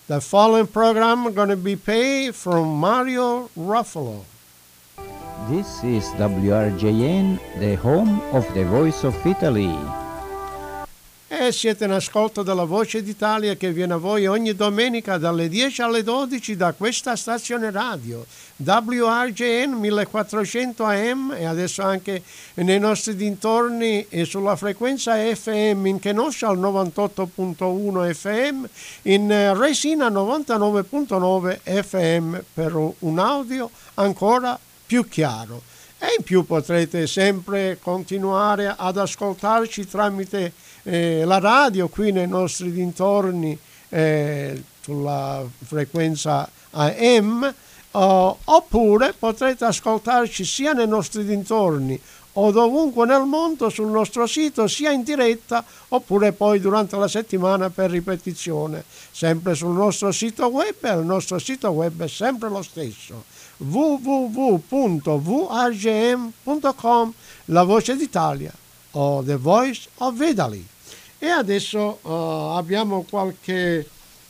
The following program going to be played from Mario Ruffalo. This is WRJN, the home of the Voice of Italy. E siete in ascolto della Voce d'Italia che viene a voi ogni domenica dalle 10 alle 12 da questa stazione radio WRJN 1400 AM e adesso anche nei nostri dintorni e sulla frequenza FM in Kenosha al 98.1 FM, in Resina 99.9 FM per un audio ancora più chiaro. E in più potrete sempre continuare ad ascoltarci tramite la radio qui nei nostri dintorni sulla frequenza AM, oppure potrete ascoltarci sia nei nostri dintorni o dovunque nel mondo sul nostro sito, sia in diretta oppure poi durante la settimana per ripetizione, sempre sul nostro sito web, e il nostro sito web è sempre lo stesso, www.vrgm.com, la Voce d'Italia o The Voice of Italy. E adesso abbiamo qualche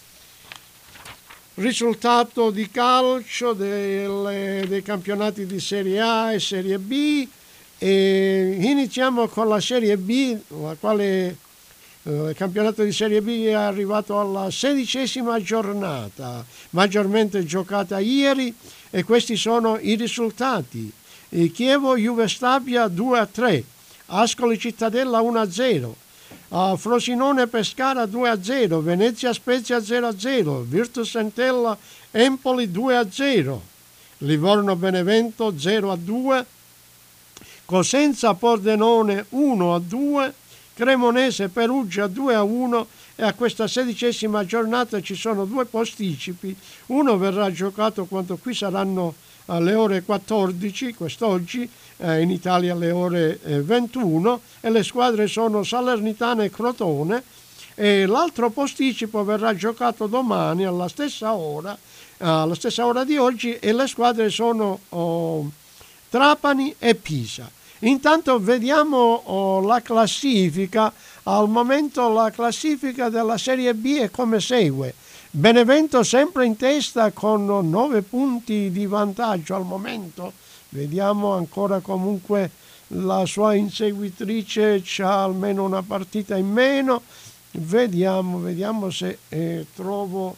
risultato di calcio dei campionati di Serie A e Serie B, e iniziamo con la Serie B, la quale il campionato di Serie B è arrivato alla 16ª giornata, maggiormente giocata ieri, e questi sono i risultati: Chievo Juve Stabia 2-3, Ascoli Cittadella 1-0, Frosinone Pescara 2-0, Venezia Spezia 0-0, Virtus Entella Empoli 2-0, Livorno Benevento 0-2, Cosenza Pordenone 1-2, Cremonese Perugia 2-1, e a questa 16ª giornata ci sono due posticipi. Uno verrà giocato quando qui saranno alle ore 14, quest'oggi, in Italia alle ore 21, e le squadre sono Salernitana e Crotone, e l'altro posticipo verrà giocato domani alla stessa ora di oggi, e le squadre sono Trapani e Pisa. Intanto vediamo la classifica. Al momento la classifica della Serie B è come segue: Benevento sempre in testa con 9 punti di vantaggio al momento. Vediamo ancora, comunque la sua inseguitrice c'ha almeno una partita in meno. Vediamo se trovo...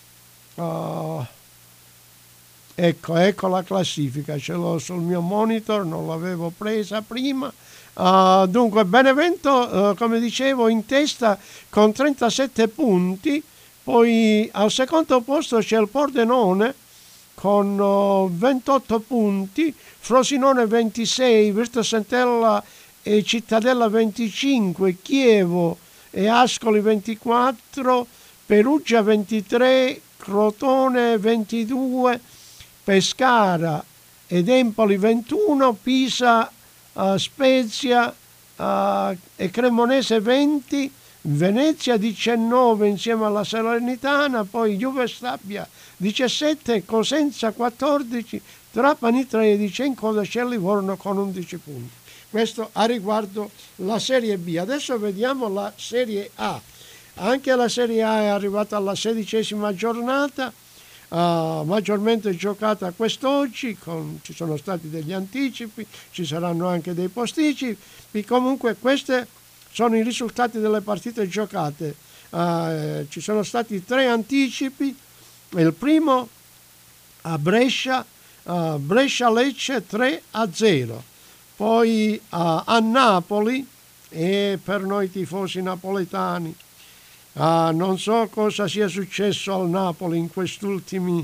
Ecco la classifica, ce l'ho sul mio monitor, non l'avevo presa prima. Dunque Benevento, come dicevo, in testa con 37 punti, poi al secondo posto c'è il Pordenone con 28 punti, Frosinone 26, Virtus Entella e Cittadella 25, Chievo e Ascoli 24, Perugia 23, Crotone 22, Pescara ed Empoli 21, Pisa, Spezia e Cremonese 20, Venezia 19 insieme alla Salernitana, poi Juve Stabia 17, Cosenza 14, Trapani 13, in coda c'è Livorno con 11 punti. Questo a riguardo la Serie B. Adesso vediamo la Serie A. Anche la Serie A è arrivata alla 16ª giornata, maggiormente giocata quest'oggi, ci sono stati degli anticipi, ci saranno anche dei posticipi. Comunque questi sono i risultati delle partite giocate. Ci sono stati 3 anticipi. Il primo a Brescia, Brescia-Lecce 3-0, poi a Napoli, e per noi tifosi napoletani non so cosa sia successo al Napoli in quest'ultime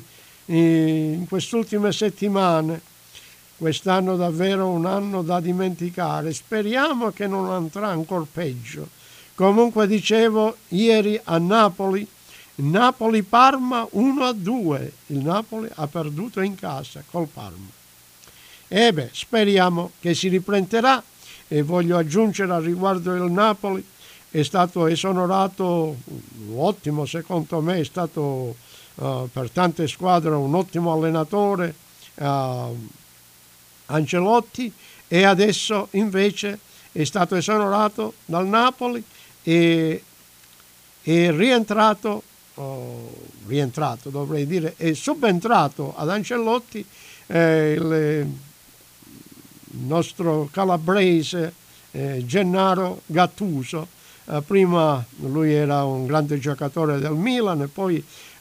settimane. Quest'anno davvero un anno da dimenticare. Speriamo che non andrà ancora peggio. Comunque dicevo, ieri a Napoli, Napoli-Parma 1-2. Il Napoli ha perduto in casa col Parma. Speriamo che si riprenderà, e voglio aggiungere al riguardo il Napoli. È stato esonorato, ottimo secondo me, è stato per tante squadre un ottimo allenatore, Ancelotti, e adesso invece è stato esonorato dal Napoli e è rientrato rientrato, dovrei dire, è subentrato ad Ancelotti il nostro calabrese Gennaro Gattuso. Prima lui era un grande giocatore del Milan e poi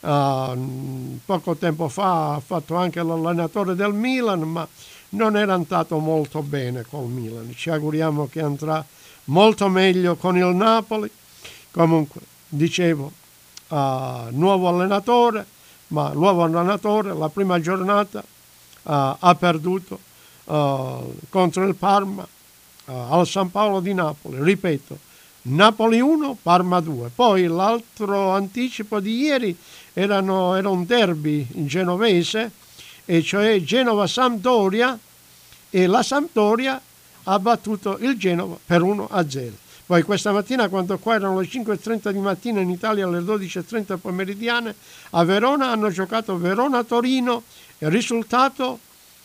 poco tempo fa ha fatto anche l'allenatore del Milan, ma non era andato molto bene col Milan. Ci auguriamo che andrà molto meglio con il Napoli. Comunque, dicevo, nuovo allenatore, la prima giornata ha perduto contro il Parma al San Paolo di Napoli. Ripeto, Napoli 1, Parma 2. Poi l'altro anticipo di ieri era un derby genovese, e cioè Genova-Sampdoria, e la Sampdoria ha battuto il Genova per 1-0. Poi questa mattina, quando qua erano le 5:30 di mattina, in Italia alle 12:30 pomeridiane, a Verona hanno giocato Verona-Torino, il risultato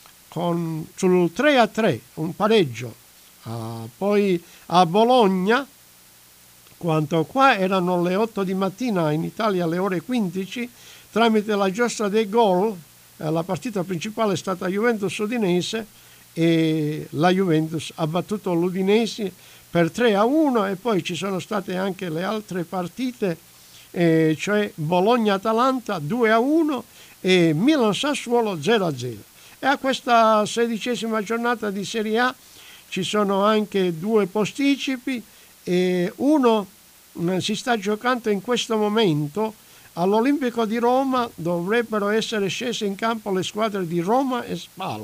sul 3-3, un pareggio. Poi a Bologna, quanto qua erano le 8 di mattina, in Italia alle ore 15, tramite la giostra dei gol, la partita principale è stata Juventus-Udinese e la Juventus ha battuto l'Udinese per 3-1, e poi ci sono state anche le altre partite, cioè Bologna-Atalanta 2-1 e Milan-Sassuolo 0-0. E a questa 16ª giornata di Serie A ci sono anche 2 posticipi, e uno si sta giocando in questo momento. All'Olimpico di Roma dovrebbero essere scese in campo le squadre di Roma e Spal,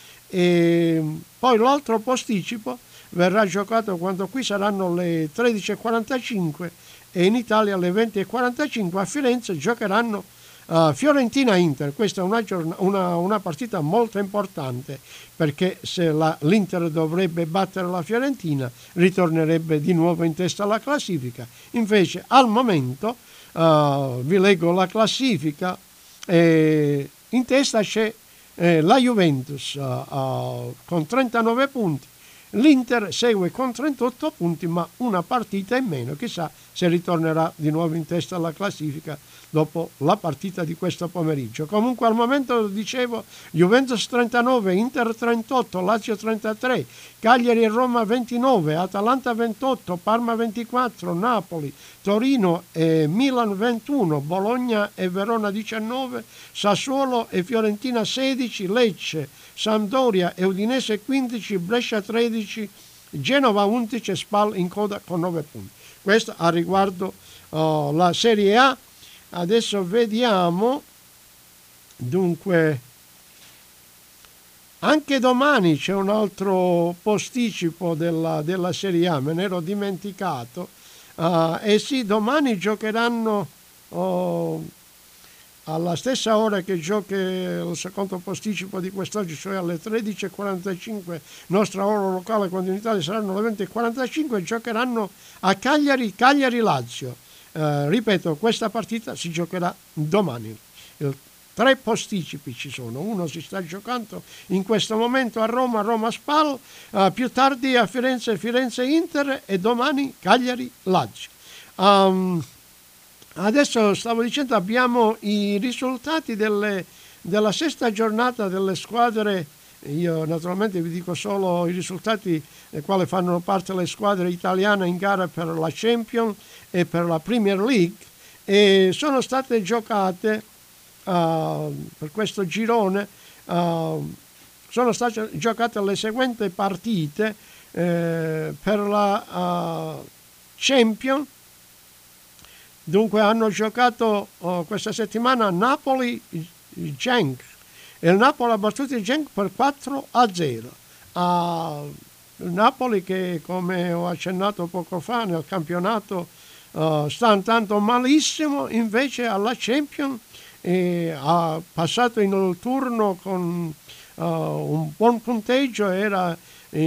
e poi l'altro posticipo verrà giocato quando qui saranno le 13:45 e in Italia alle 20:45. A Firenze giocheranno Fiorentina-Inter. Questa è una partita molto importante, perché se l'Inter dovrebbe battere la Fiorentina ritornerebbe di nuovo in testa alla classifica. Invece al momento vi leggo la classifica, in testa c'è la Juventus con 39 punti, l'Inter segue con 38 punti ma una partita in meno, chissà se ritornerà di nuovo in testa alla classifica dopo la partita di questo pomeriggio. Comunque al momento, dicevo, Juventus 39, Inter 38, Lazio 33, Cagliari e Roma 29, Atalanta 28, Parma 24, Napoli, Torino e Milan 21, Bologna e Verona 19, Sassuolo e Fiorentina 16, Lecce, Sampdoria e Udinese 15, Brescia 13, Genova 11 e Spal in coda con 9 punti. Questo a riguardo la Serie A. Adesso vediamo, dunque, anche domani c'è un altro posticipo della Serie A, me ne ero dimenticato. Sì, domani giocheranno alla stessa ora che gioca il secondo posticipo di quest'oggi, cioè alle 13:45 nostra ora locale, quando in Italia saranno le 20:45, giocheranno a Cagliari-Lazio. Ripeto, questa partita si giocherà domani. 3 posticipi ci sono, uno si sta giocando in questo momento a Roma Spal, più tardi a Firenze Inter e domani Cagliari Lazio. Adesso stavo dicendo, abbiamo i risultati della sesta giornata delle squadre. Io naturalmente vi dico solo i risultati dei quali fanno parte le squadre italiane in gara per la Champions e per la Premier League, e sono state giocate per questo girone, sono state giocate le seguenti partite per la Champions. Dunque hanno giocato questa settimana Napoli-Genk, e il Napoli ha battuto il Genk per 4-0. Il Napoli, che come ho accennato poco fa nel campionato sta andando malissimo, invece alla Champions ha passato in turno con un buon punteggio, era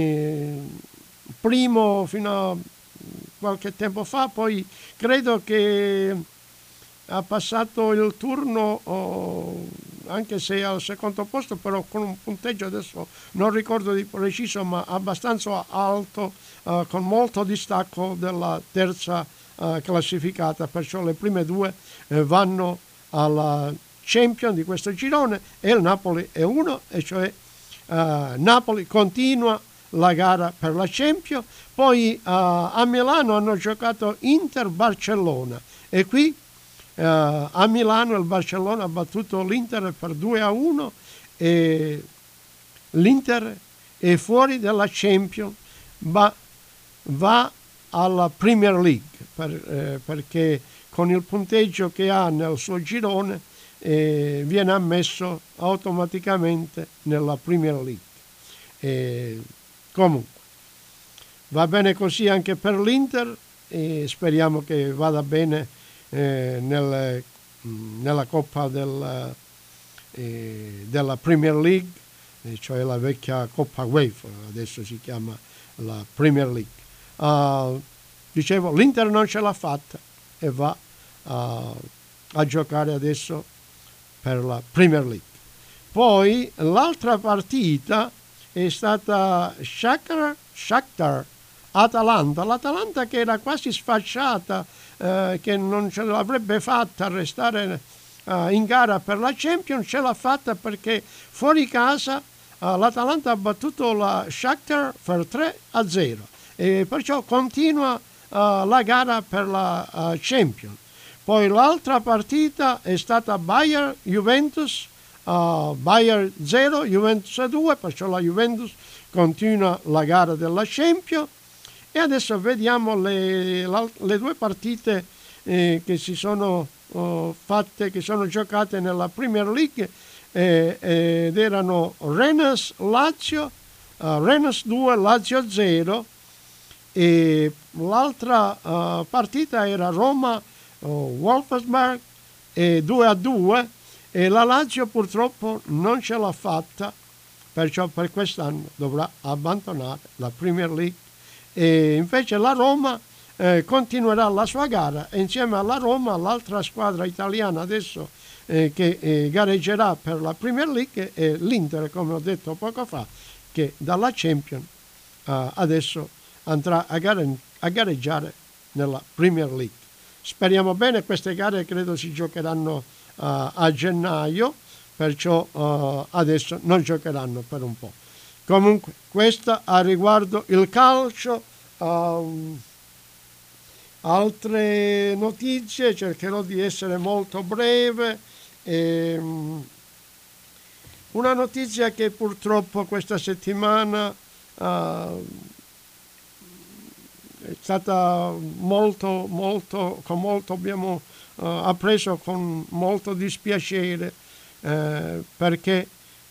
primo fino a qualche tempo fa, poi credo che ha passato il turno anche se al secondo posto, però con un punteggio adesso non ricordo di preciso, ma abbastanza alto, con molto distacco della terza classificata, perciò le prime due vanno alla Champions di questo girone e il Napoli è uno, e cioè Napoli continua la gara per la Champions. Poi a Milano hanno giocato Inter-Barcellona e qui a Milano il Barcellona ha battuto l'Inter per 2-1 e l'Inter è fuori dalla Champions, va alla Premier League perché con il punteggio che ha nel suo girone viene ammesso automaticamente nella Premier League. Comunque va bene così anche per l'Inter e speriamo che vada bene nella Coppa della Premier League, cioè la vecchia Coppa UEFA, adesso si chiama la Premier League. Dicevo, l'Inter non ce l'ha fatta e va a giocare adesso per la Premier League. Poi l'altra partita è stata Shakhtar Atalanta, l'Atalanta che era quasi sfasciata, che non ce l'avrebbe fatta a restare in gara per la Champions, ce l'ha fatta perché fuori casa l'Atalanta ha battuto la Shakhtar per 3-0 e perciò continua la gara per la Champions. Poi l'altra partita è stata Bayern-Juventus, Bayern 0, Juventus 2, perciò la Juventus continua la gara della Champions. E adesso vediamo le due partite che si sono fatte, che sono giocate nella Premier League ed erano Rennes-Lazio, Rennes 2, Lazio 0, e l'altra partita era Roma-Wolfsburg 2-2 e la Lazio purtroppo non ce l'ha fatta, perciò per quest'anno dovrà abbandonare la Premier League. E invece la Roma continuerà la sua gara e insieme alla Roma l'altra squadra italiana adesso che gareggerà per la Premier League è l'Inter, come ho detto poco fa, che dalla Champions adesso andrà a gareggiare nella Premier League. Speriamo bene, queste gare credo si giocheranno a gennaio, perciò adesso non giocheranno per un po'. Comunque, questa a riguardo il calcio. Altre notizie, cercherò di essere molto breve. Una notizia che purtroppo questa settimana è stata abbiamo appreso con molto dispiacere perché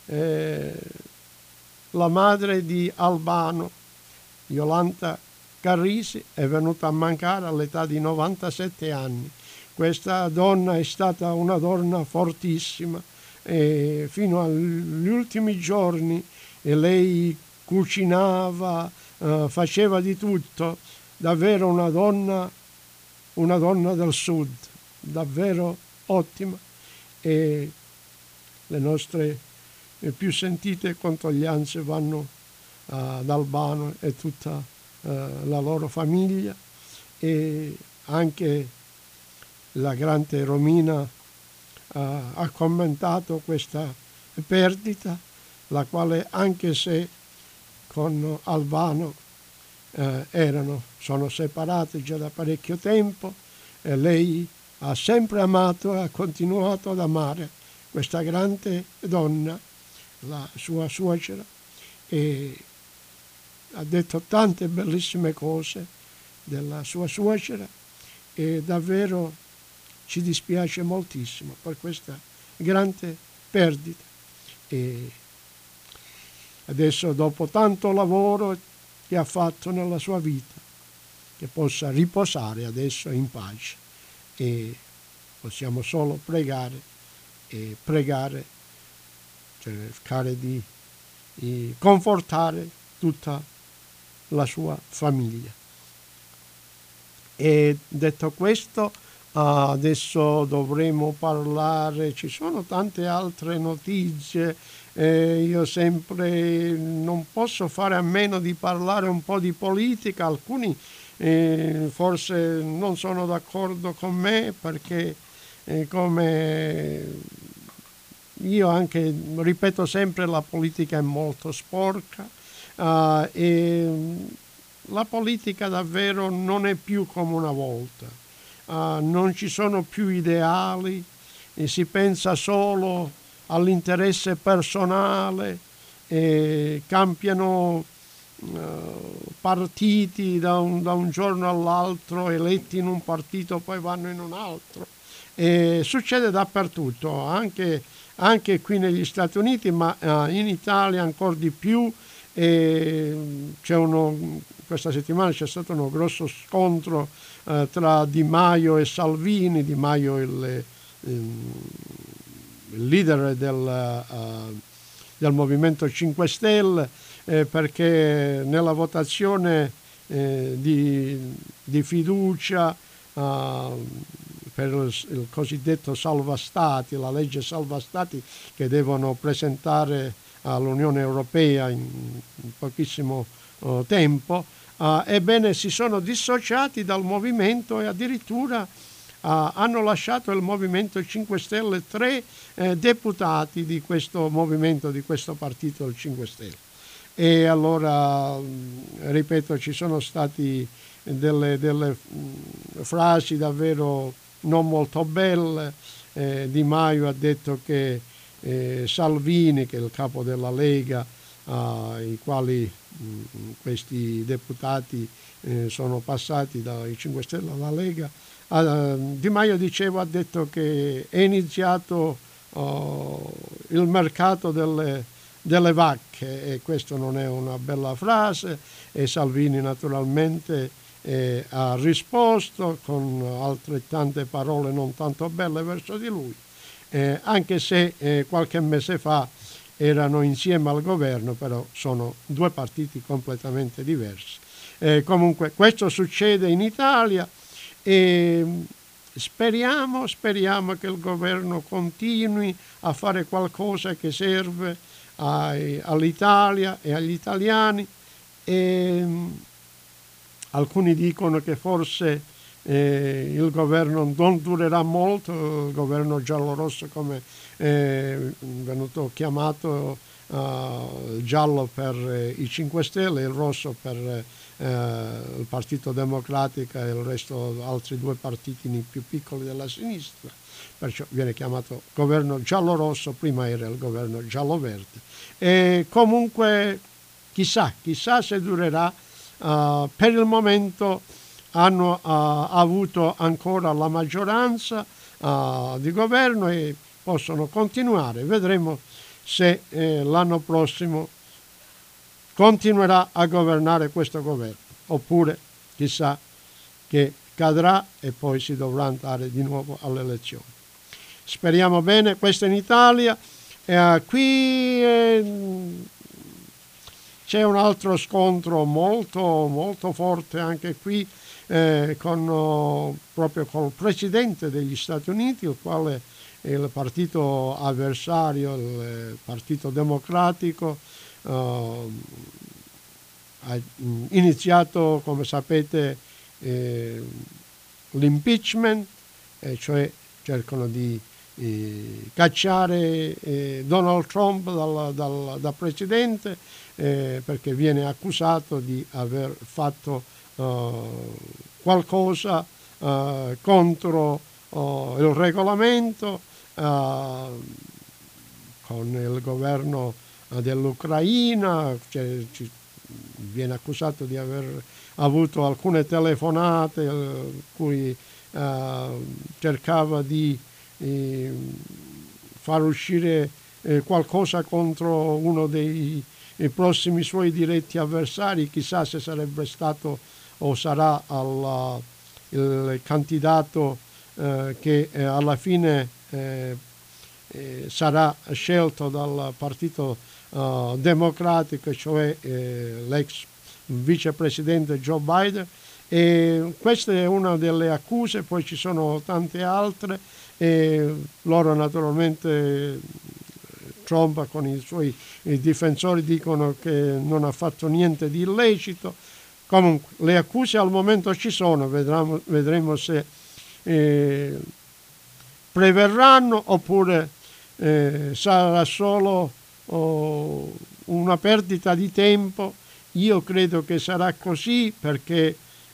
la madre di Albano, Jolanta Carrisi, è venuta a mancare all'età di 97 anni. Questa donna è stata una donna fortissima e fino agli ultimi giorni lei cucinava, faceva di tutto, davvero una donna del sud, davvero ottima, e le nostre più sentite condoglianze vanno ad Albano e tutta la loro famiglia, e anche la grande Romina ha commentato questa perdita, la quale, anche se con Albano sono separate già da parecchio tempo, e lei ha sempre amato e ha continuato ad amare questa grande donna, la sua suocera, e ha detto tante bellissime cose della sua suocera, e davvero ci dispiace moltissimo per questa grande perdita. E adesso, dopo tanto lavoro che ha fatto nella sua vita, che possa riposare adesso in pace, e possiamo solo pregare, cercare di confortare tutta la sua famiglia. E detto questo, adesso dovremo parlare, ci sono tante altre notizie, io sempre non posso fare a meno di parlare un po' di politica. Alcuni forse non sono d'accordo con me perché come io anche ripeto sempre, la politica è molto sporca e la politica davvero non è più come una volta, non ci sono più ideali, e si pensa solo all'interesse personale, cambiano partiti da un giorno all'altro, eletti in un partito poi vanno in un altro. Succede dappertutto, anche qui negli Stati Uniti, ma in Italia ancora di più. Questa settimana c'è stato uno grosso scontro tra Di Maio e Salvini. Di Maio il leader del Movimento 5 Stelle, perché nella votazione di fiducia per il cosiddetto salva stati, la legge salva stati che devono presentare all'Unione Europea in pochissimo tempo, ebbene si sono dissociati dal movimento e addirittura hanno lasciato il Movimento 5 Stelle 3 deputati di questo movimento, di questo partito, il 5 Stelle. E allora, ripeto, ci sono stati delle frasi davvero non molto belle. Di Maio ha detto che Salvini, che è il capo della Lega, i quali questi deputati sono passati dai 5 Stelle alla Lega, Di Maio ha detto che è iniziato il mercato delle vacche, e questo non è una bella frase, e Salvini naturalmente ha risposto con altrettante parole non tanto belle verso di lui, anche se qualche mese fa erano insieme al governo, però sono due partiti completamente diversi. Comunque questo succede in Italia e speriamo che il governo continui a fare qualcosa che serve all'Italia e agli italiani. Alcuni dicono che forse il governo non durerà molto, il governo giallorosso, come è venuto chiamato, giallo per i 5 Stelle, il rosso per il Partito Democratico e il resto altri due partiti più piccoli della sinistra, perciò viene chiamato governo giallo-rosso, prima era il governo giallo-verde. E comunque chissà se durerà. Per il momento hanno avuto ancora la maggioranza di governo e possono continuare. Vedremo se l'anno prossimo continuerà a governare questo governo, oppure chissà che cadrà e poi si dovrà andare di nuovo alle elezioni. Speriamo bene. Questo in Italia. Qui c'è un altro scontro molto forte anche qui proprio col Presidente degli Stati Uniti, il quale il partito avversario, il Partito Democratico, ha iniziato, come sapete, l'impeachment, cioè cercano di cacciare Donald Trump da presidente, perché viene accusato di aver fatto qualcosa contro il regolamento con il governo dell'Ucraina. Viene accusato di aver avuto alcune telefonate cui cercava di far uscire qualcosa contro uno dei prossimi suoi diretti avversari. Chissà se sarebbe stato o sarà il candidato che alla fine sarà scelto dal Partito Democratico, cioè l'ex vicepresidente Joe Biden. E questa è una delle accuse, poi ci sono tante altre, e loro naturalmente, Trump con i suoi difensori, dicono che non ha fatto niente di illecito, Comunque, le accuse al momento ci sono, vedremo se preverranno oppure sarà solo una perdita di tempo. Io credo che sarà così perché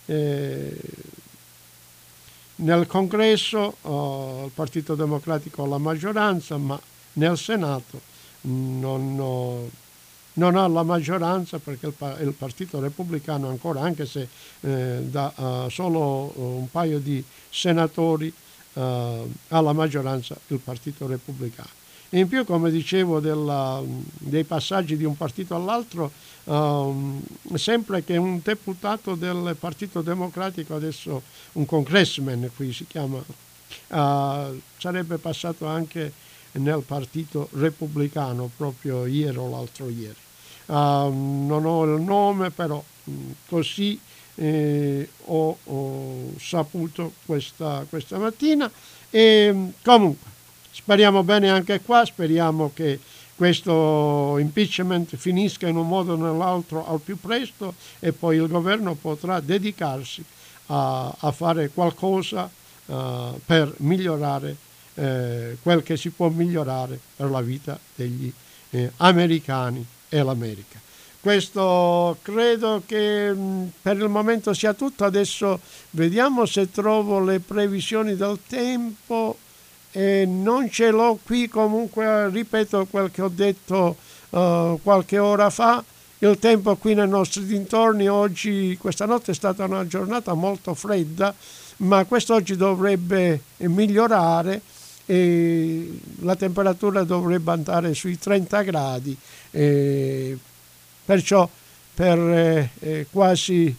nel Congresso il Partito Democratico ha la maggioranza, ma nel Senato non ha la maggioranza perché il Partito Repubblicano ancora, anche se dà solo un paio di senatori, ha la maggioranza il Partito Repubblicano. E in più, come dicevo, dei passaggi di un partito all'altro, sempre che un deputato del Partito Democratico, adesso un congressman qui si chiama, sarebbe passato anche nel Partito Repubblicano proprio ieri o l'altro ieri. Non ho il nome, però così ho saputo questa mattina. E comunque speriamo bene anche qua, speriamo che questo impeachment finisca in un modo o nell'altro al più presto e poi il governo potrà dedicarsi a fare qualcosa per migliorare quel che si può migliorare per la vita degli americani e l'America. Questo credo che per il momento sia tutto. Adesso vediamo se trovo le previsioni del tempo. Non ce l'ho qui, comunque ripeto quel che ho detto qualche ora fa. Il tempo qui nei nostri dintorni oggi, questa notte è stata una giornata molto fredda, ma quest'oggi dovrebbe migliorare e la temperatura dovrebbe andare sui 30 gradi, perciò per quasi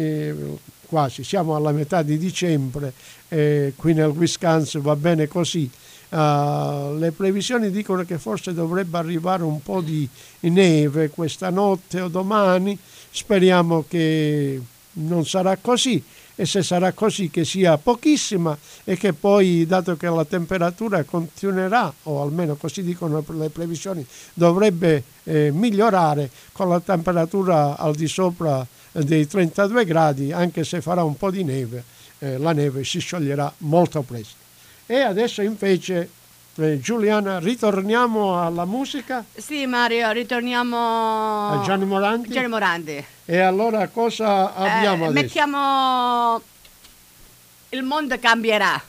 siamo alla metà di dicembre, qui nel Wisconsin va bene così. Le previsioni dicono che forse dovrebbe arrivare un po' di neve questa notte o domani, speriamo che non sarà così, e se sarà così che sia pochissima e che poi, dato che la temperatura continuerà, o almeno così dicono le previsioni, dovrebbe migliorare con la temperatura al di sopra dei 32 gradi, anche se farà un po' di neve, la neve si scioglierà molto presto. E adesso invece, Giuliana, ritorniamo alla musica? Sì, Mario, ritorniamo a Gianni Morandi. Gianni Morandi. E allora cosa abbiamo adesso? Mettiamo Il mondo cambierà.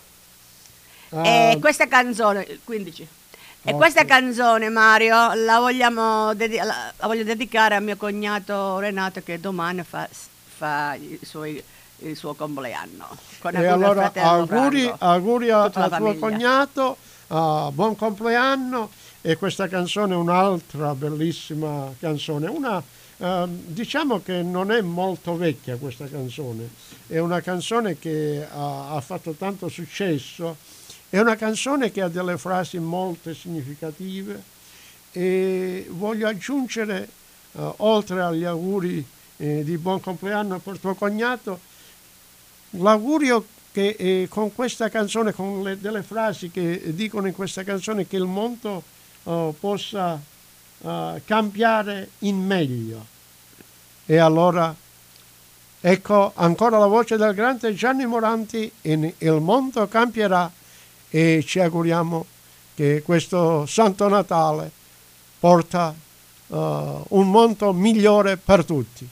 E questa canzone, il 15. E questa canzone, Mario, la voglio dedicare a mio cognato Renato, che domani fa il suo compleanno. E allora auguri al tuo cognato, buon compleanno. E questa canzone è un'altra bellissima canzone, diciamo che non è molto vecchia questa canzone, è una canzone che ha fatto tanto successo, è una canzone che ha delle frasi molto significative, e voglio aggiungere, oltre agli auguri di buon compleanno per tuo cognato, l'augurio che con questa canzone, con delle frasi che dicono in questa canzone, che il mondo possa cambiare in meglio. E allora ecco ancora la voce del grande Gianni Morandi in Il mondo cambierà, e ci auguriamo che questo Santo Natale porta un mondo migliore per tutti.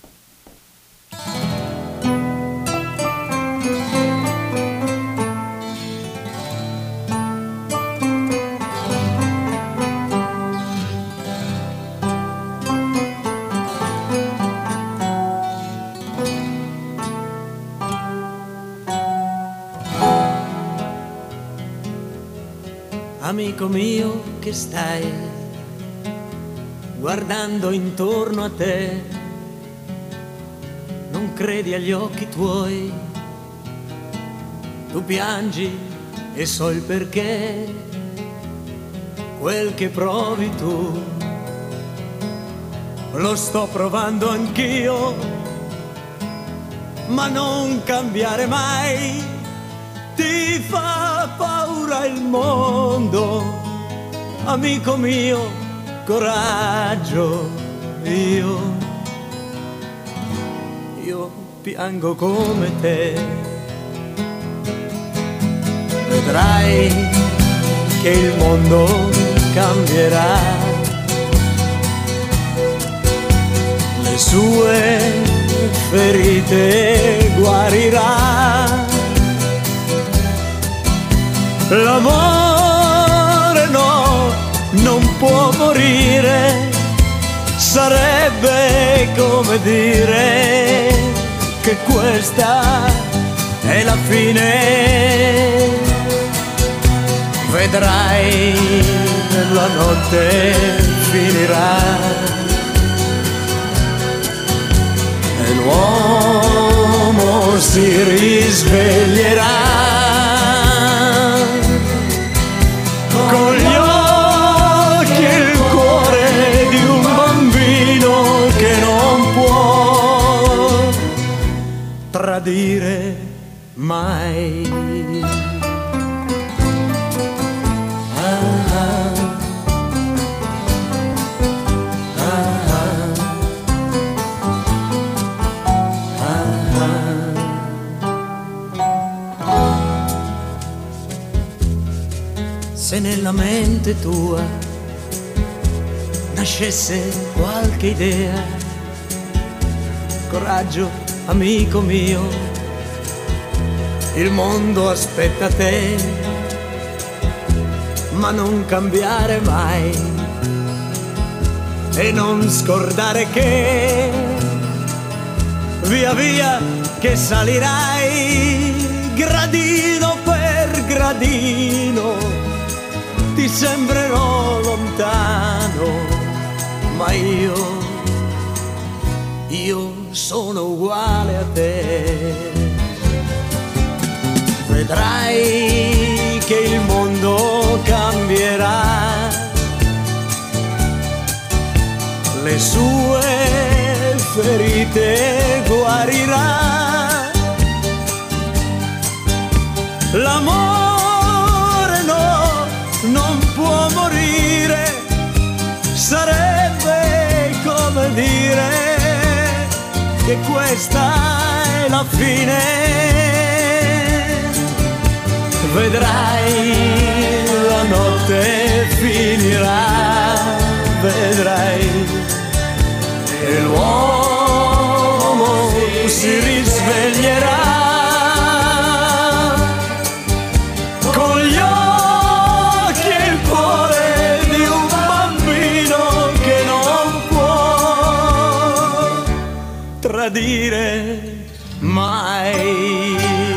Amico mio che stai guardando intorno a te, non credi agli occhi tuoi, tu piangi e so il perché, quel che provi tu lo sto provando anch'io, ma non cambiare mai. Ti fa paura il mondo, amico mio, coraggio, io piango come te. Vedrai che il mondo cambierà, le sue ferite guarirà. L'amore no, non può morire, sarebbe come dire che questa è la fine. Vedrai, la notte finirà e l'uomo si risveglierà con gli occhi e il cuore di un bambino che non può tradire mai. Se nella mente tua nascesse qualche idea, coraggio, amico mio, il mondo aspetta te, ma non cambiare mai e non scordare che via via che salirai gradino per gradino. Ti sembrerò lontano, ma io sono uguale a te. Vedrai che il mondo cambierà, le sue ferite guarirà. L'amore no, non può morire, sarebbe come dire che questa è la fine. Vedrai, la notte finirà, vedrai, e l'uomo si risveglierà. Tradire mai.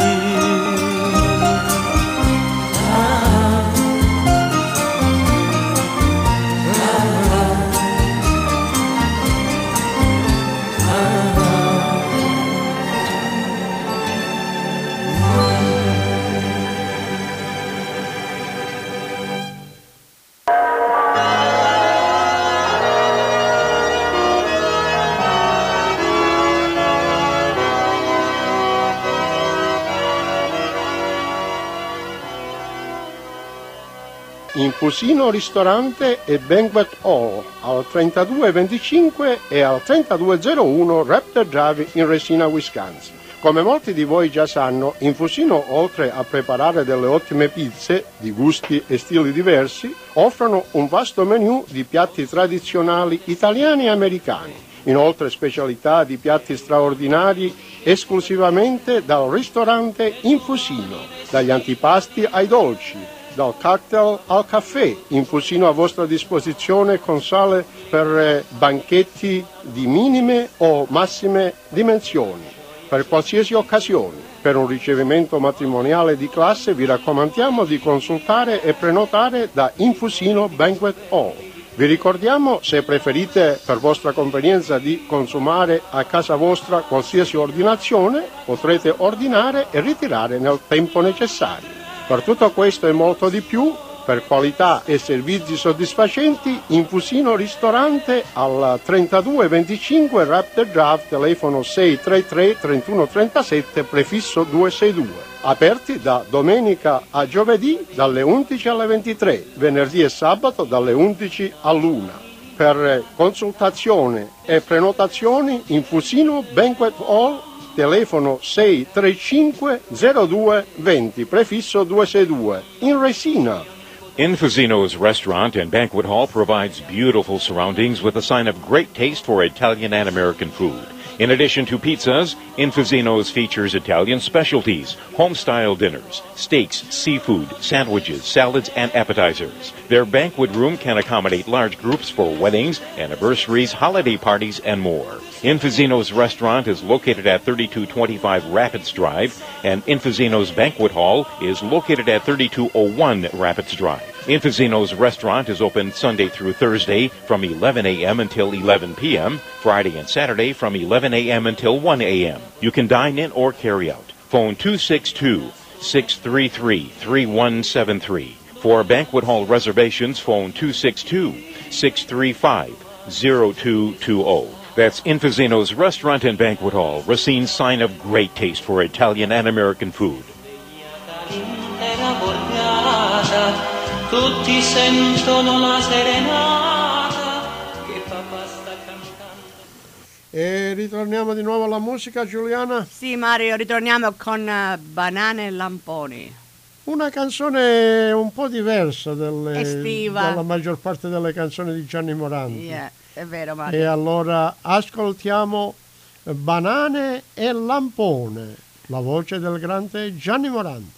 Infusino ristorante e banquet hall al 3225 e al 3201 Raptor Drive in Resina, Wisconsin. Come molti di voi già sanno, Infusino, oltre a preparare delle ottime pizze di gusti e stili diversi, offrono un vasto menù di piatti tradizionali italiani e americani. Inoltre specialità di piatti straordinari esclusivamente dal ristorante Infusino, dagli antipasti ai dolci, dal cocktail al caffè. Infusino a vostra disposizione con sale per banchetti di minime o massime dimensioni, per qualsiasi occasione. Per un ricevimento matrimoniale di classe vi raccomandiamo di consultare e prenotare da Infusino Banquet Hall. Vi ricordiamo, se preferite per vostra convenienza di consumare a casa vostra qualsiasi ordinazione, potrete ordinare e ritirare nel tempo necessario. Per tutto questo e molto di più, per qualità e servizi soddisfacenti, Infusino ristorante al 3225 Raptor Drive, telefono 633 3137, prefisso 262. Aperti da domenica a giovedì dalle 11 alle 23, venerdì e sabato dalle 11 all'1. Per consultazione e prenotazioni, Infusino Banquet Hall telefono 635 02 20, prefisso 262, in Resina. Infosino's Restaurant and Banquet Hall provides beautiful surroundings with a sign of great taste for Italian and American food. In addition to pizzas, Infosino's features Italian specialties, home-style dinners, steaks, seafood, sandwiches, salads, and appetizers. Their banquet room can accommodate large groups for weddings, anniversaries, holiday parties, and more. Infosino's Restaurant is located at 3225 Rapids Drive, and Infosino's Banquet Hall is located at 3201 Rapids Drive. Infosino's Restaurant is open Sunday through Thursday from 11 a.m. until 11 p.m., Friday and Saturday from 11 a.m. until 1 a.m. You can dine in or carry out. Phone 262-633-3173. For banquet hall reservations, phone 262-635-0220. That's Infosino's Restaurant and Banquet Hall, Racine's sign of great taste for Italian and American food. Tutti sentono la serenata che papà sta cantando. E ritorniamo di nuovo alla musica, Giuliana. Sì, Mario, ritorniamo con Banane e Lamponi. Una canzone un po' diversa Estiva. dalla maggior parte delle canzoni di Gianni Morandi. Yeah, è vero, Mario. E allora ascoltiamo Banane e Lampone, la voce del grande Gianni Morandi.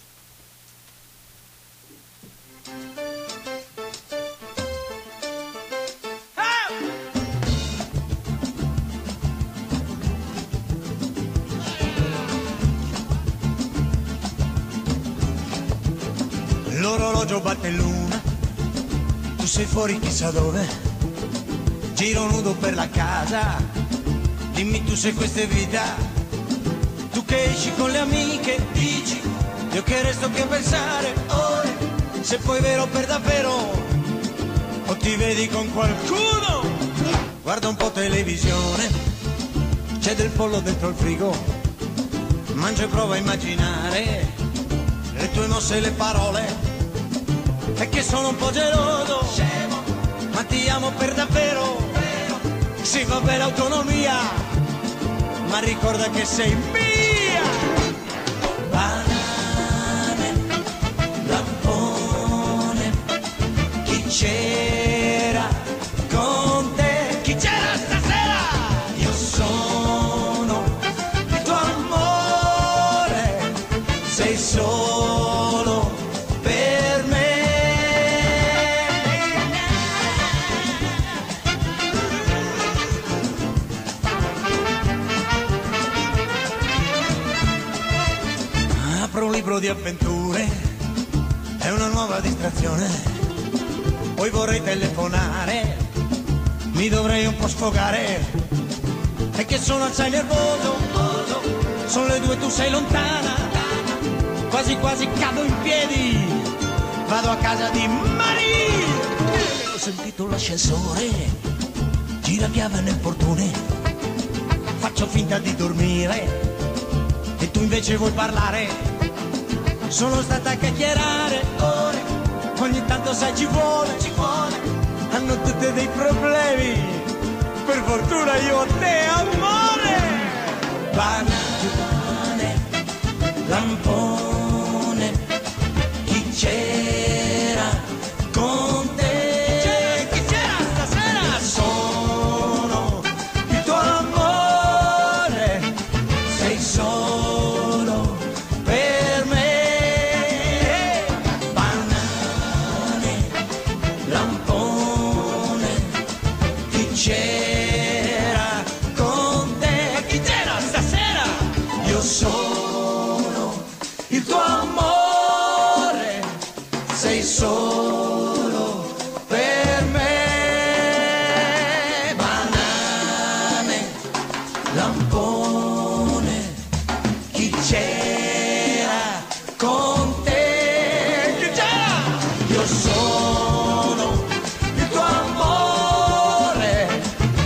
L'orologio batte l'una, tu sei fuori chissà dove, giro nudo per la casa, dimmi tu se questa è vita, tu che esci con le amiche, dici, io che resto che pensare, ore, se poi è vero per davvero, o ti vedi con qualcuno, guarda un po' televisione, c'è del pollo dentro il frigo, mangio e prova a immaginare, le tue mosse e le parole, è che sono un po' geloso, scemo, ma ti amo per davvero, vero. Sì, va bene autonomia, ma ricorda che sei mia. Banane, lampone, chi c'era con te? Chi c'era stasera? Io sono il tuo amore, sei solo per me. Apro un libro di avventure, è una nuova distrazione, poi vorrei telefonare, mi dovrei un po' sfogare, è che sono assai nervoso, sono le 2, tu sei lontana, quasi quasi cado in piedi, vado a casa di Maria. Ho sentito l'ascensore, gira chiave nel portone, faccio finta di dormire e tu invece vuoi parlare. Sono stata a chiacchierare ore, ogni tanto sai ci vuole, hanno tutte dei problemi, per fortuna io ho te amore. Banane, lampone, chi c'era con te? Chi c'era stasera? Sono il tuo amore, sei solo per me. Banane, lampone, chi c'era con te? Chi c'era stasera? Io sono il tuo amore, sei solo per me. Banane, lampone, chi c'era con te? Chi c'era? Io sono il tuo amore,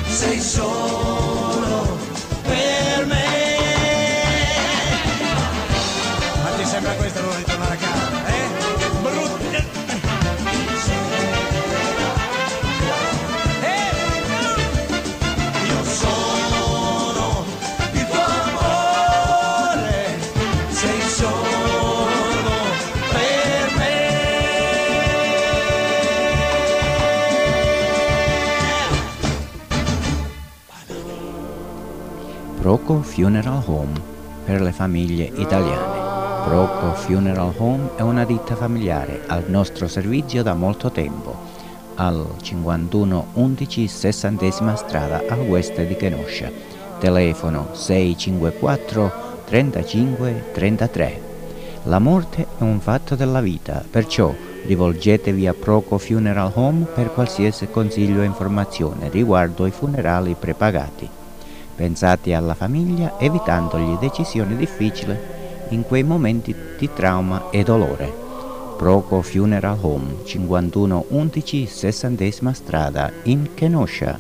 Proco Funeral Home per le famiglie italiane. Proco Funeral Home è una ditta familiare al nostro servizio da molto tempo, al 5111 60ª strada a West di Kenosha. Telefono 654 35 33. La morte è un fatto della vita, perciò rivolgetevi a Proco Funeral Home per qualsiasi consiglio e informazione riguardo i funerali prepagati. Pensate alla famiglia evitandogli decisioni difficili in quei momenti di trauma e dolore. Proco Funeral Home, 5111 60ª strada in Kenosha.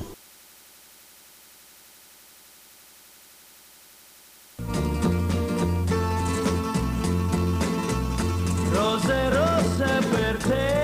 Rose rosse per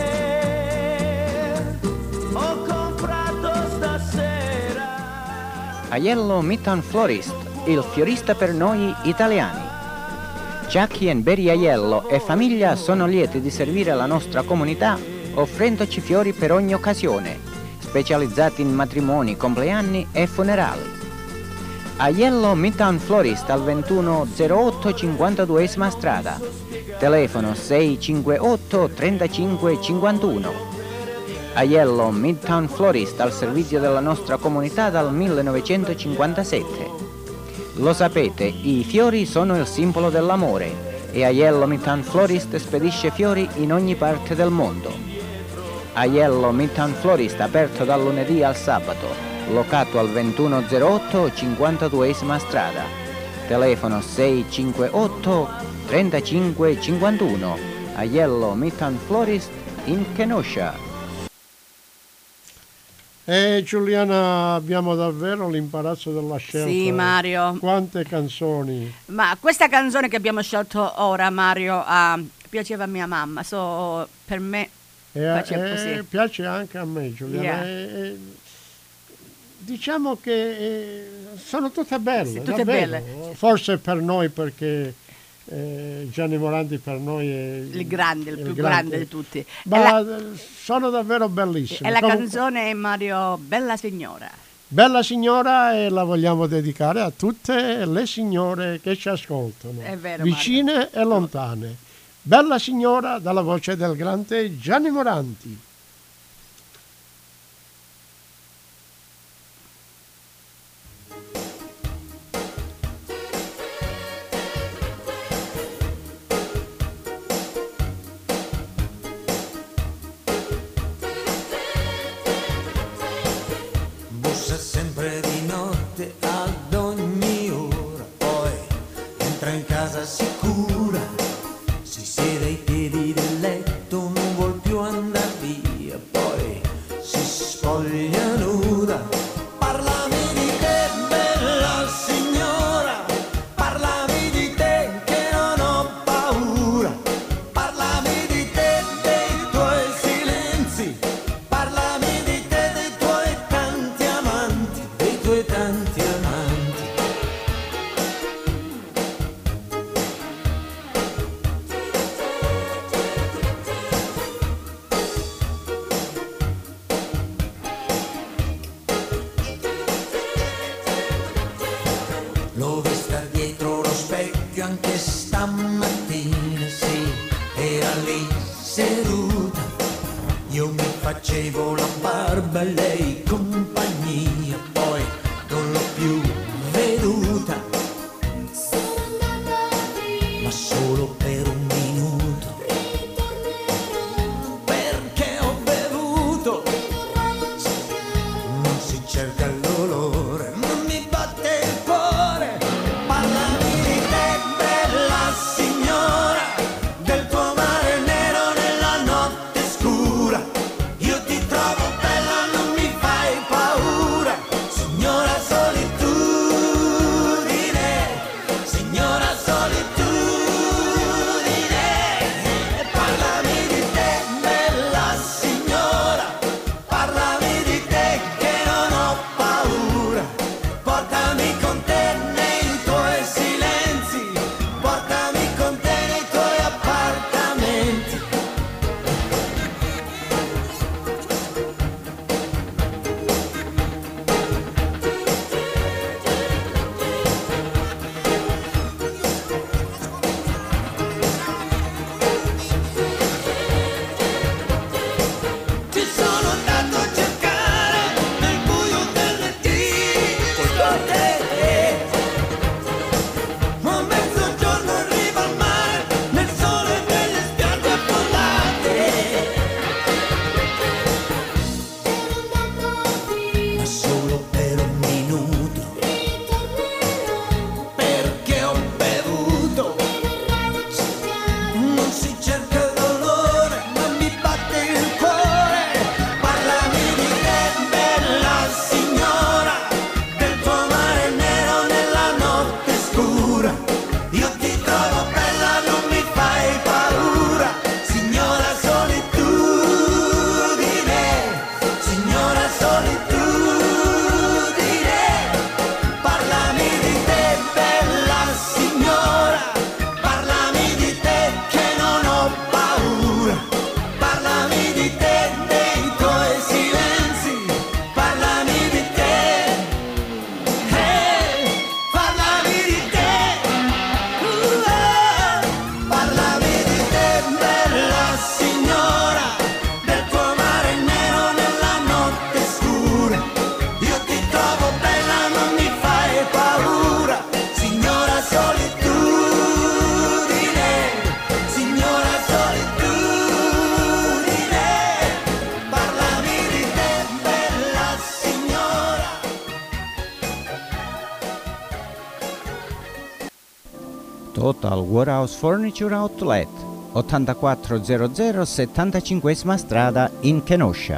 te ho comprato stasera. Aiello Midtown Florist, il fiorista per noi italiani. Jackie e Barry Aiello e famiglia sono lieti di servire la nostra comunità offrendoci fiori per ogni occasione, specializzati in matrimoni, compleanni e funerali. Aiello Midtown Florist al 2108 52ª strada. Telefono 658 35 51. Aiello Midtown Florist al servizio della nostra comunità dal 1957. Lo sapete, i fiori sono il simbolo dell'amore e Aiello Midtown Florist spedisce fiori in ogni parte del mondo. Aiello Midtown Florist aperto dal lunedì al sabato, locato al 2108 52ª strada. Telefono 658 35 51. Aiello Midtown Florist in Kenosha. Giuliana, abbiamo davvero l'imbarazzo della scelta. Sì, Mario. Quante canzoni. Ma questa canzone che abbiamo scelto ora, Mario, piaceva a mia mamma, per me faceva così. Piace anche a me, Giuliana. Yeah. Diciamo che sono tutte belle. Sì, tutte davvero. belle. Forse per noi, perché Gianni Morandi per noi è il più grande di tutti. Ma sono davvero bellissime. E la canzone è, Mario, Bella Signora. Bella Signora, e la vogliamo dedicare a tutte le signore che ci ascoltano, È vero, vicine Mario. e lontane. Bella Signora, dalla voce del grande Gianni Morandi. Bussa sempre di notte ad ogni ora, poi entra in casa sicura, si siede ai piedi del letto, non vuol più andar via, poi si spoglia nuda. Parlami di te, bella signora, parlami di te che non ho paura, parlami di te, dei tuoi silenzi, parlami di te, dei tuoi tanti amanti, dei tuoi tanti amanti. L'ho vista dietro lo specchio anche stamattina, sì, era lì seduta. Io mi facevo la barba e lei compagnia, poi non l'ho più veduta, ma solo per un minuto, perché ho bevuto. Non si cerca l'olore, non mi batte il cuore. Parlami di te, bella signora, del tuo mare nero nella notte scura. Io ti trovo bella, non mi fai paura. Signora solitudine, signora solitudine. Parlami di te, bella signora, sono andato a cercare nel buio del letto con te. Ma a mezzogiorno arriva al mare, nel sole delle spiagge affollate. Ma solo per un minuto, perché ho bevuto. Non si cerca il dolore, ma mi batte il cuore. Parlami di te, bella signora, del tuo mare nero nella notte scura. Io ti trovo bella, non mi fai paura. Signora solitudine, signora solitudine. Parlami di te, bella signora, parlami di te che non ho paura. Parlami di te, dei tuoi silenzi, parlami di te, parlami di te, parlami di te, bella signora, del tuo mare nero nella notte scura. Io ti trovo bella, non mi fai paura. Signora solitudine, signora solitudine. Parlami di te, bella signora. Total Warehouse Furniture Outlet, 8400 75 strada in Kenosha.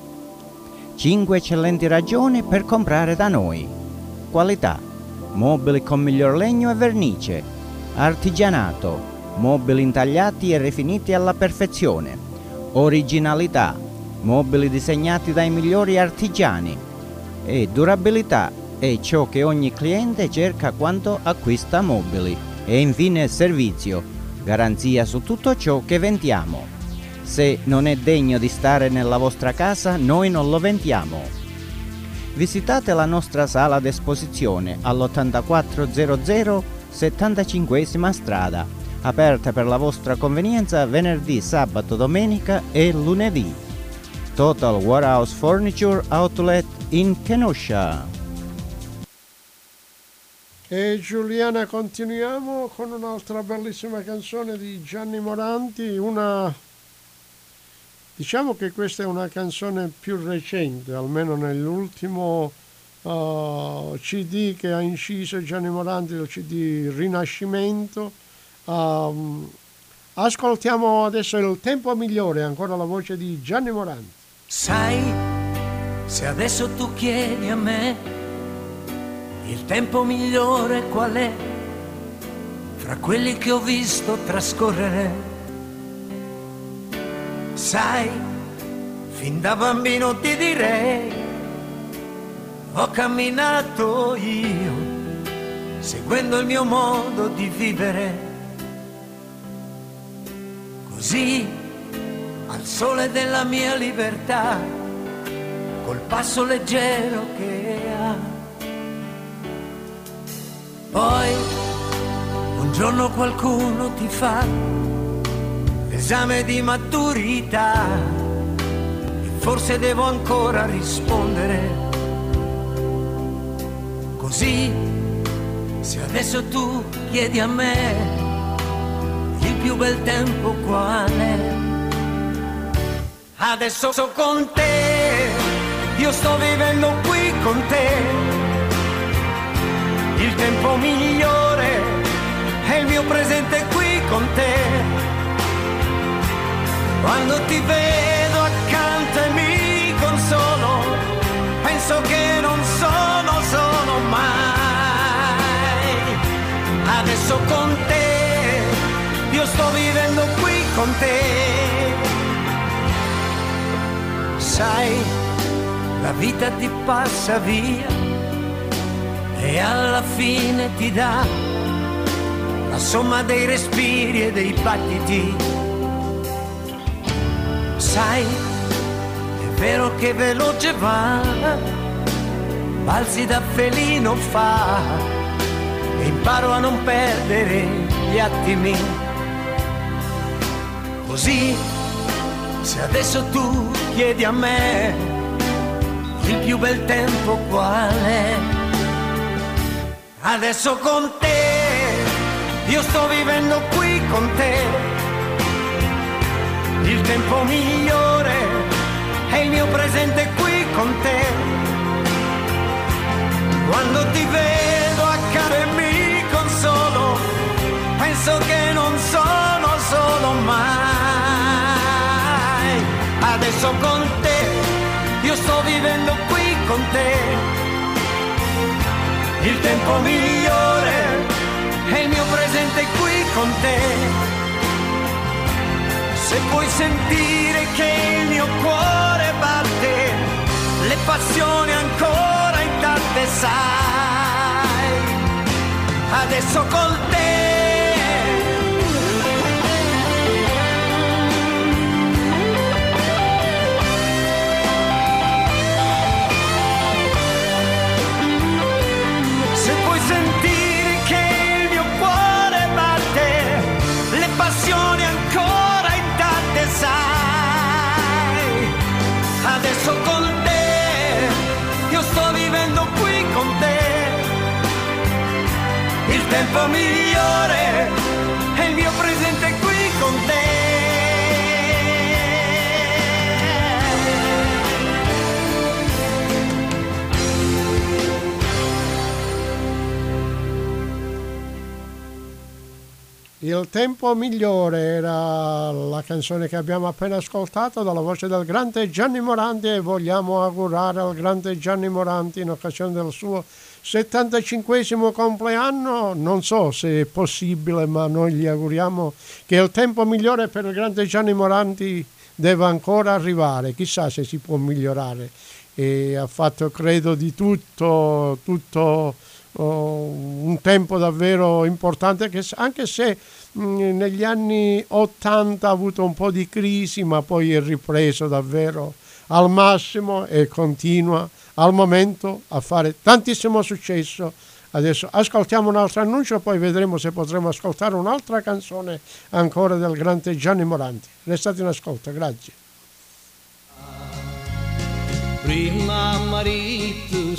5 eccellenti ragioni per comprare da noi. Qualità: mobili con miglior legno e vernice, artigianato, mobili intagliati e rifiniti alla perfezione, originalità, mobili disegnati dai migliori artigiani, e durabilità è ciò che ogni cliente cerca quando acquista mobili. E infine servizio, garanzia su tutto ciò che vendiamo. Se non è degno di stare nella vostra casa, noi non lo vendiamo. Visitate la nostra sala d'esposizione all'8400 75 strada, aperta per la vostra convenienza venerdì, sabato, domenica e lunedì. Total Warehouse Furniture Outlet in Kenosha. E Giuliana, continuiamo con un'altra bellissima canzone di Gianni Moranti, diciamo che questa è una canzone più recente, almeno nell'ultimo CD che ha inciso Gianni Moranti, il CD Rinascimento. Ascoltiamo adesso Il tempo migliore, ancora la voce di Gianni Moranti. Sai, se adesso tu chiedi a me il tempo migliore qual è, fra quelli che ho visto trascorrere, sai, fin da bambino ti direi, ho camminato io, seguendo il mio modo di vivere, così, al sole della mia libertà, col passo leggero che ha. Poi un giorno qualcuno ti fa l'esame di maturità e forse devo ancora rispondere. Così, se adesso tu chiedi a me il più bel tempo qual è, adesso sono con te, io sto vivendo qui con te. Il tempo migliore è il mio presente qui con te. Quando ti vedo accanto e mi consolo, penso che non sono solo mai. Adesso con te, io sto vivendo qui con te. Sai, la vita ti passa via e alla fine ti dà la somma dei respiri e dei battiti. Sai, è vero che veloce va, balzi da felino fa e imparo a non perdere gli attimi. Così, se adesso tu chiedi a me il più bel tempo qual è. Adesso con te, io sto vivendo qui con te. Il tempo migliore è il mio presente qui con te. Quando ti vedo accanto e mi consolo, penso che non sono solo mai. Adesso con te, io sto vivendo qui con te. Il tempo migliore è il mio presente qui con te. Se puoi sentire che il mio cuore batte, le passioni ancora intatte sai. Adesso con te. Se puoi sentire che il mio cuore batte, le passioni ancora intatte sai. Adesso con te, io sto vivendo qui con te. Il tempo migliore è il mio presente qui con te. Il tempo migliore era la canzone che abbiamo appena ascoltato dalla voce del grande Gianni Morandi, e vogliamo augurare al grande Gianni Morandi in occasione del suo 75esimo compleanno, non so se è possibile, ma noi gli auguriamo che il tempo migliore per il grande Gianni Morandi deve ancora arrivare, chissà se si può migliorare. E ha fatto credo di tutto un tempo davvero importante, che anche se negli anni 80 ha avuto un po' di crisi, ma poi è ripreso davvero al massimo e continua al momento a fare tantissimo successo. Adesso ascoltiamo un altro annuncio, poi vedremo se potremo ascoltare un'altra canzone ancora del grande Gianni Morandi. Restate in ascolto, grazie. Prima marito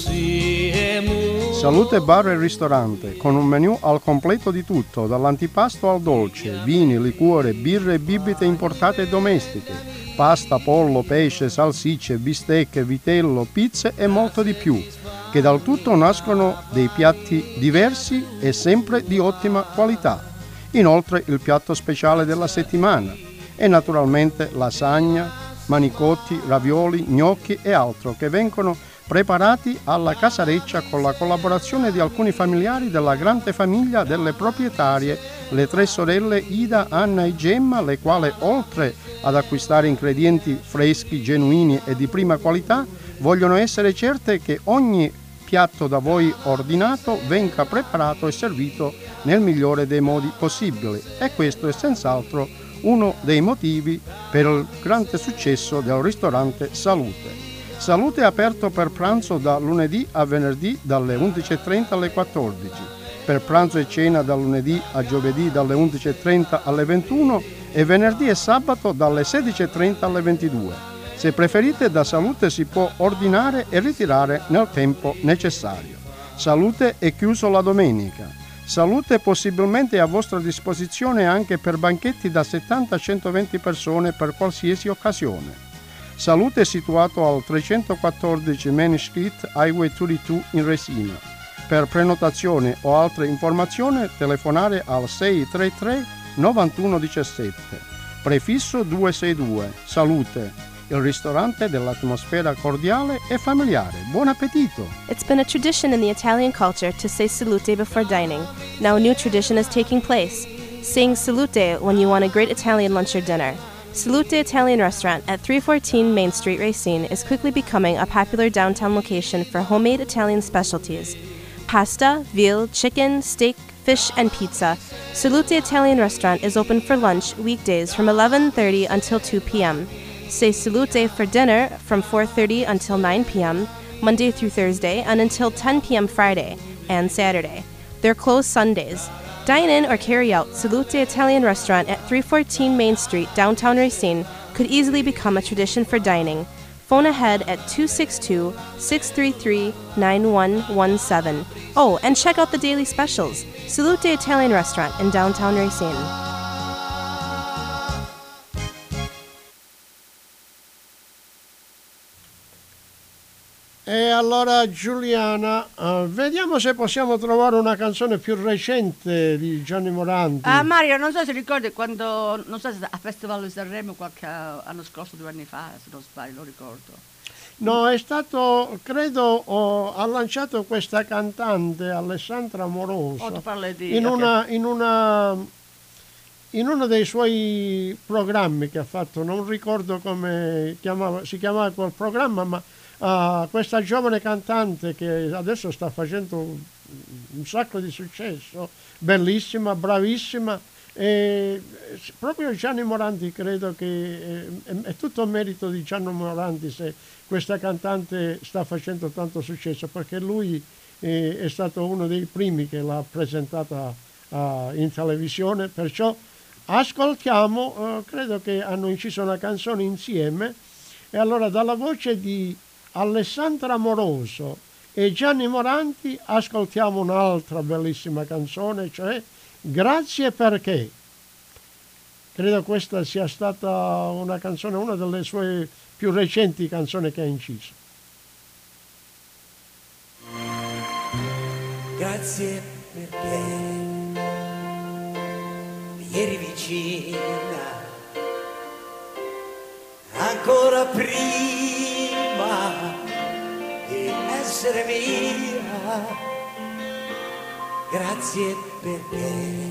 siamo. Salute Bar e Ristorante, con un menù al completo di tutto, dall'antipasto al dolce, vini, liquore, birre e bibite importate e domestiche, pasta, pollo, pesce, salsicce, bistecche, vitello, pizze e molto di più, che dal tutto nascono dei piatti diversi e sempre di ottima qualità. Inoltre il piatto speciale della settimana e naturalmente lasagna, manicotti, ravioli, gnocchi e altro, che vengono preparati alla casareccia con la collaborazione di alcuni familiari della grande famiglia delle proprietarie, le tre sorelle Ida, Anna e Gemma, le quali oltre ad acquistare ingredienti freschi, genuini e di prima qualità, vogliono essere certe che ogni piatto da voi ordinato venga preparato e servito nel migliore dei modi possibili, e questo è senz'altro uno dei motivi per il grande successo del ristorante Salute. Salute è aperto per pranzo da lunedì a venerdì dalle 11.30 alle 14, per pranzo e cena da lunedì a giovedì dalle 11.30 alle 21 e venerdì e sabato dalle 16.30 alle 22. Se preferite, da Salute si può ordinare e ritirare nel tempo necessario. Salute è chiuso la domenica. Salute possibilmente è a vostra disposizione anche per banchetti da 70-120 persone per qualsiasi occasione. Salute è situato al 314 Main Street, Highway 32 in Resina. Per prenotazione o altre informazioni telefonare al 633 9117. Prefisso 262. Salute, il ristorante dell'atmosfera cordiale e familiare. Buon appetito! It's been a tradition in the Italian culture to say salute before dining. Now a new tradition is taking place, saying salute when you want a great Italian lunch or dinner. Salute Italian Restaurant at 314 Main Street, Racine is quickly becoming a popular downtown location for homemade Italian specialties. Pasta, veal, chicken, steak, fish, and pizza. Salute Italian Restaurant is open for lunch weekdays from 11:30 until 2 p.m. Say salute for dinner from 4:30 until 9 p.m., Monday through Thursday, and until 10 p.m. Friday and Saturday. They're closed Sundays. Dine in or carry out Salute Italian Restaurant at 314 Main Street, downtown Racine could easily become a tradition for dining. Phone ahead at 262-633-9117. Oh, and check out the daily specials. Salute Italian Restaurant in downtown Racine. E allora Giuliana, vediamo se possiamo trovare una canzone più recente di Gianni Morandi. Mario, non so se ricordi quando, non so se a Festival di Sanremo qualche anno scorso, 2 anni fa, se non sbaglio, lo ricordo. No, è stato, credo, ha lanciato questa cantante Alessandra Amoroso tu parli di, in uno dei suoi programmi che ha fatto, non ricordo come si chiamava quel programma, ma questa giovane cantante che adesso sta facendo un sacco di successo, bellissima, bravissima, e proprio Gianni Morandi, credo che è tutto merito di Gianni Morandi se questa cantante sta facendo tanto successo, perché lui è stato uno dei primi che l'ha presentata in televisione, perciò ascoltiamo, credo che hanno inciso una canzone insieme, e allora dalla voce di Alessandra Amoroso e Gianni Morandi ascoltiamo un'altra bellissima canzone, cioè Grazie perché. Credo questa sia stata una canzone, una delle sue più recenti canzoni che ha inciso. Grazie perché mi eri vicina ancora prima di essere mia. Grazie perché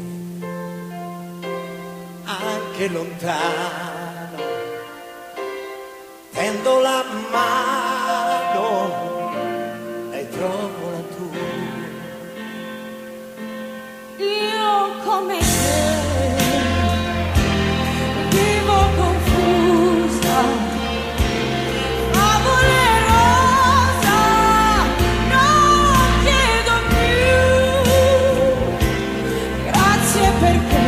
anche lontano tendo la mano e trovo la tua. Io come te vivo confusa, favolerosa, non chiedo più. Grazie perché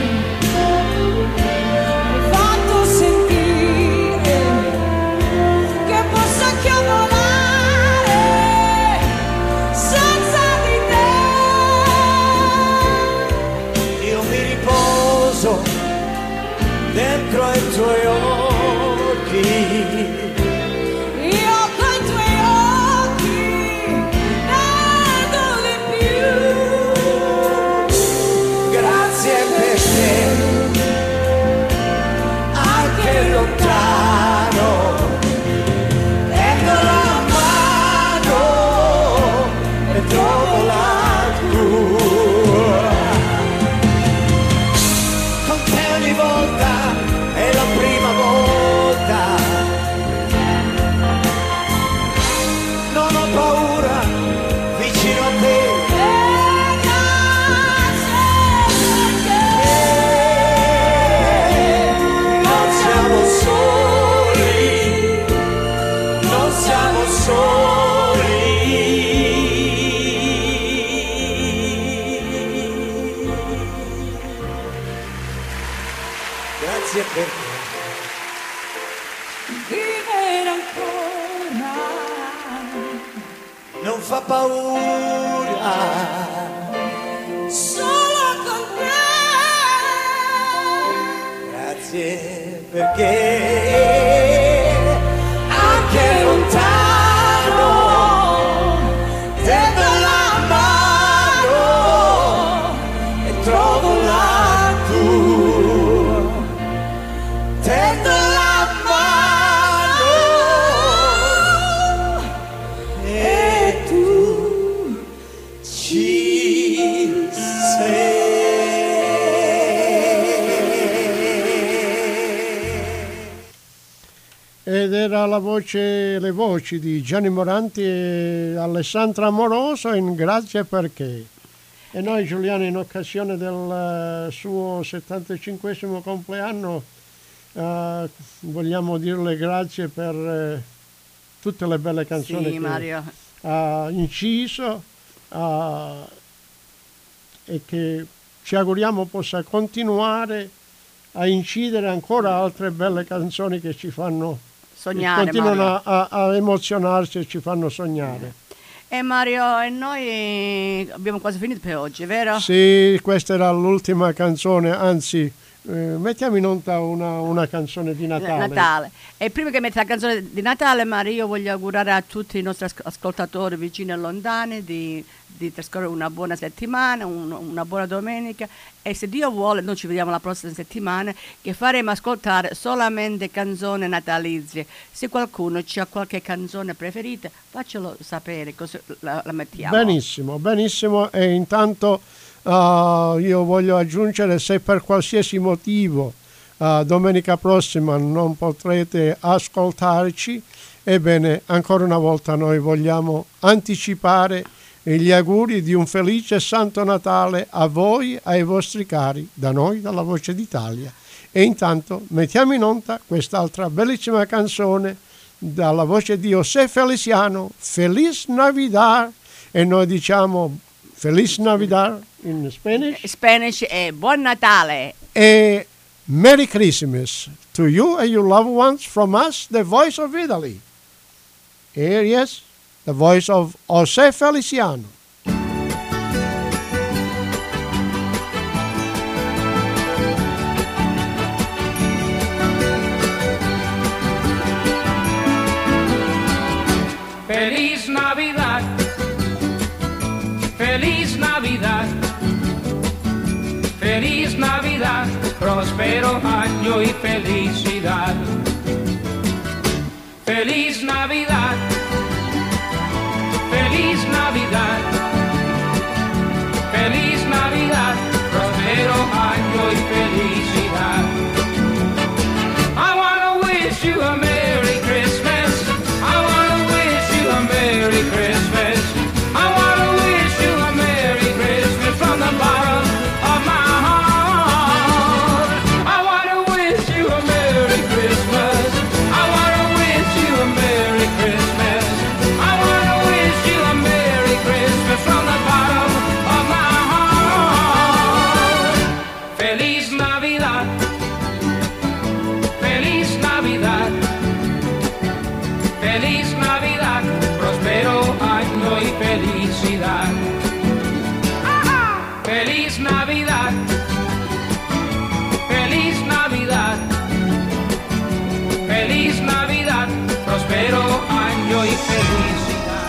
hai fatto sentire che posso anche volare senza di te. Io mi riposo dentro ai tuoi occhi. Io coi tuoi occhi vedo di più. Grazie perché anche lontano tendo la mano e trovo la tua. Con te ogni volta è la prima volta. Non ho paura vicino a te. Non siamo soli, non siamo soli. Grazie perché Vivere ancora non fa paura. solo con te. Grazie perché anche lontano tendo la mano e trovo la tua. Tendo la mano e tu ci sei. Ed era le voci di Gianni Morandi e Alessandra Amoroso in Grazie perché. E noi, Giuliano, in occasione del suo 75esimo compleanno, vogliamo dirle grazie per tutte le belle canzoni Sì, che Mario. ha inciso e che ci auguriamo possa continuare a incidere ancora altre belle canzoni che ci fanno Sognare, continuano a emozionarci e ci fanno sognare. Mario, e noi abbiamo quasi finito per oggi, vero? Sì, questa era l'ultima canzone, anzi mettiamo in onda una canzone di Natale. E prima che metti la canzone di Natale, Mario, io voglio augurare a tutti i nostri ascoltatori vicini e lontani di trascorrere una buona settimana, una buona domenica, e se Dio vuole noi ci vediamo la prossima settimana, che faremo ascoltare solamente canzoni natalizie. Se qualcuno ha qualche canzone preferita, faccelo sapere, così la mettiamo. Benissimo, e intanto io voglio aggiungere, se per qualsiasi motivo domenica prossima non potrete ascoltarci, ebbene ancora una volta noi vogliamo anticipare gli auguri di un felice Santo Natale a voi, ai vostri cari, da noi, dalla Voce d'Italia. E intanto mettiamo in onda quest'altra bellissima canzone dalla voce di José Feliciano, Feliz Navidad, e noi diciamo Feliz Navidad in Spanish. Spanish è Buon Natale. E Merry Christmas to you and your loved ones from us, the Voice of Italy. Here is the voice of José Feliciano. Feliz Navidad, Feliz Navidad, Feliz Navidad, próspero año y felicidad. Feliz Navidad, Feliz Navidad, Feliz Navidad, próspero año y felicidad. I wanna wish you a Merry Christmas. I wanna wish you a Merry Christmas. I wanna wish you a Merry Christmas from the bottom of my heart. I wanna wish you a Merry Christmas. I wanna wish you a Merry Christmas. I wanna wish you a Merry Christmas from the bottom of my heart. Feliz Navidad, Feliz Navidad, Feliz Navidad, próspero año y felicidad. Feliz Navidad, Feliz Navidad, Feliz Navidad, próspero año y felicidad.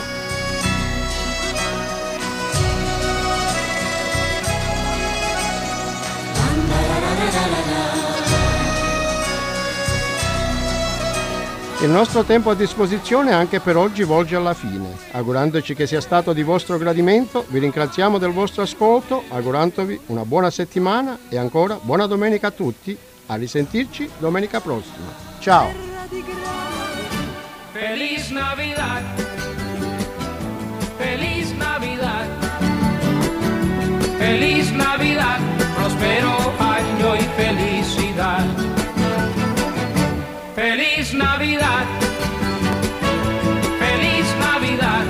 Il nostro tempo a disposizione anche per oggi volge alla fine. Augurandoci che sia stato di vostro gradimento, vi ringraziamo del vostro ascolto, augurandovi una buona settimana e ancora buona domenica a tutti. A risentirci domenica prossima. Ciao! Feliz Navidad, Feliz Navidad, Feliz Navidad, próspero año y felicidad. Feliz Navidad, Feliz Navidad,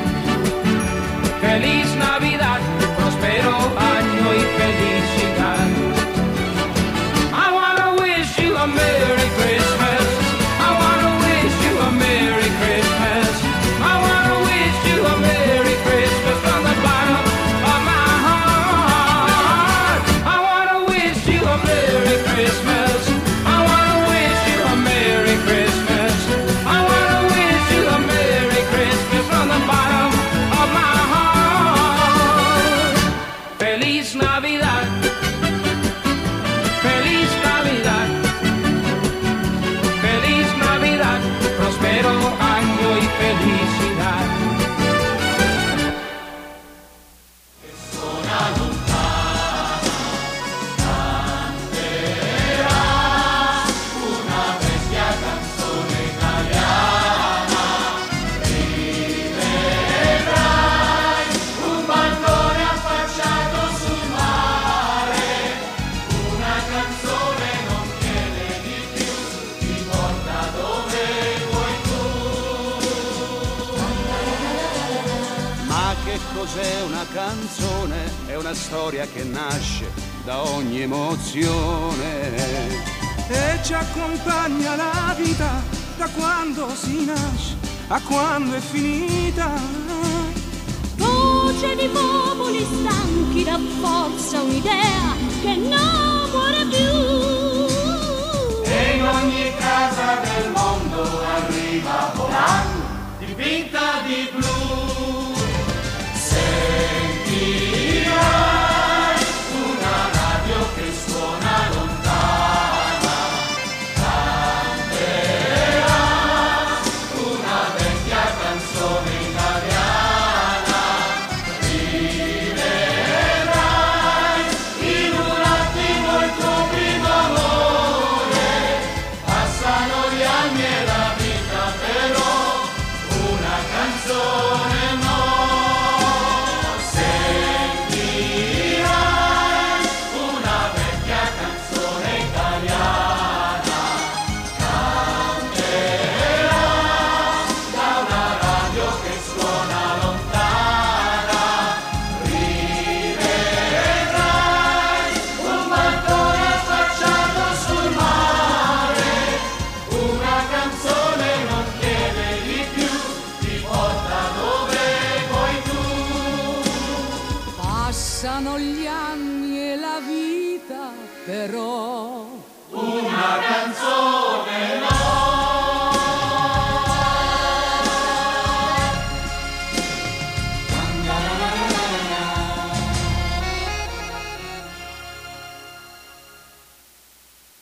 Feliz Navidad, próspero año y felicidad. I wanna wish you a Merry Christmas. I wanna wish you a Merry Christmas. I wanna wish you a Merry Christmas from the bottom of my heart. I wanna wish you a Merry Christmas. I wanna wish you a Merry Christmas. I wanna wish you a Merry Christmas from the bottom of my heart. Feliz Navidad, Feliz Navidad, Feliz Navidad, próspero año y felicidad. Ma che cos'è una canzone? È una storia che nasce da ogni emozione. E ci accompagna la vita da quando si nasce a quando è finita. Voce di popoli stanchi dà forza un'idea che non muore più. E in ogni casa del mondo arriva volando, dipinta di blu. Sentirai una radio che suona lontana, canterà una vecchia canzone italiana, rivedrai in un attimo il tuo primo amore. Passano gli anni e la vita però una canzone no. Sentirai una vecchia canzone italiana, canterà da una radio che suona lontana, rivedrai un balcone affacciato sul mare, una canzone non chiede di più, ti porta dove vuoi tu. Passano gli anni e la vita però una canzone